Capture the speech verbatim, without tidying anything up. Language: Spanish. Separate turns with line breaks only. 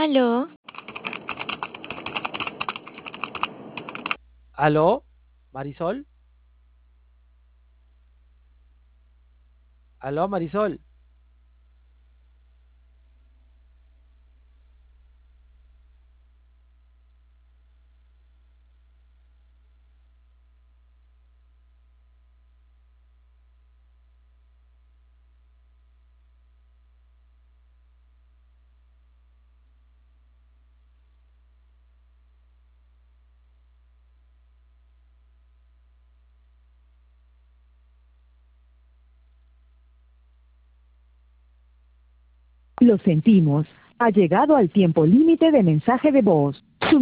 Aló,
¿Aló? ¿Marisol? ¿Aló, Marisol?
Lo sentimos. Ha llegado al tiempo límite de mensaje de voz. Su